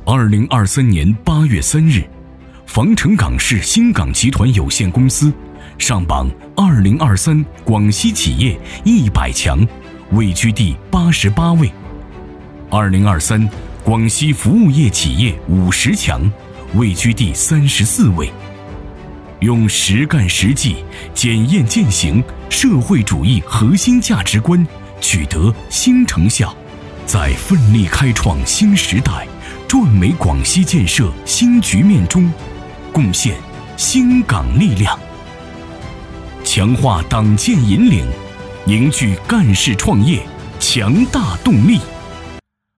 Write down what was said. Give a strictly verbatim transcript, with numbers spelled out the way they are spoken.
二零二三年八月三日，防城港市新港集团有限公司上榜二零二三广西企业一百强，位居第八十八位。二零二三广西服务业企业五十强，位居第三十四位。用实干实际、检验践行社会主义核心价值观，取得新成效，在奋力开创新时代、壮美广西建设新局面中，贡献新港力量，强化党建引领，凝聚干事创业强大动力。